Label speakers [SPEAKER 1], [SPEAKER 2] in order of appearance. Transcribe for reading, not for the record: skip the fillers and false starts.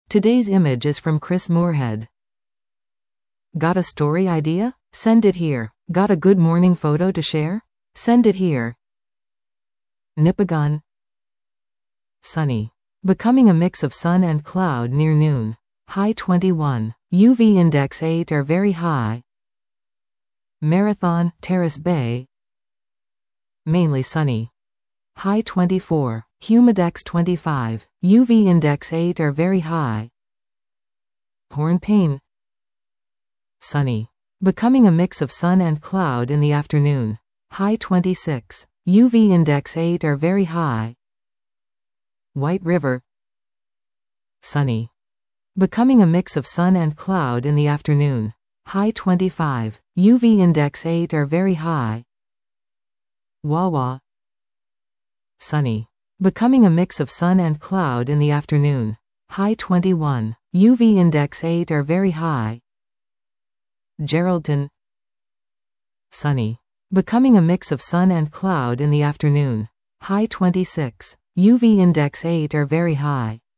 [SPEAKER 1] Today's image is from Chris Moorhead. Got a story idea? Send it here. Got a good morning photo to share? Send it here. Nipigon. Sunny. Becoming a mix of sun and cloud near noon. High 21. UV index 8 or very high. Marathon, Terrace Bay. Mainly sunny. High 24. Humidex 25. UV index 8 or very high. Hornpain. Sunny. Becoming a mix of sun and cloud in the afternoon. High 26. UV index 8 or very high. White River. Sunny. Becoming a mix of sun and cloud in the afternoon. High 25. UV index 8 or very high. Wawa. Sunny. Becoming a mix of sun and cloud in the afternoon. High 21. UV index 8 or very high. Geraldton. Sunny. Becoming a mix of sun and cloud in the afternoon. High 26. UV index 8 or very high.